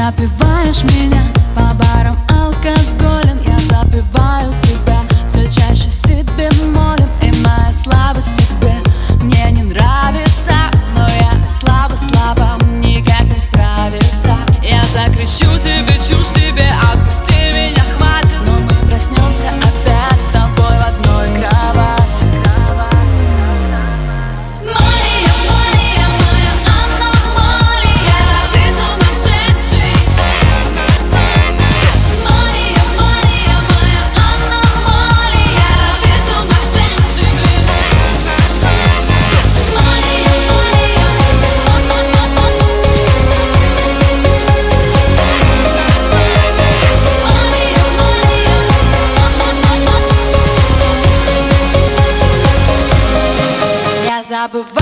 запиваешь меня по барам алкоголем, я запиваю тебя все чаще себе молим. И моя слабость к тебе мне не нравится, но я слабо, никак не справиться. Я закричу тебе чушь, тебе отпусти меня, хватит. Но мы проснемся опять с тобой в одной кровати. Забываю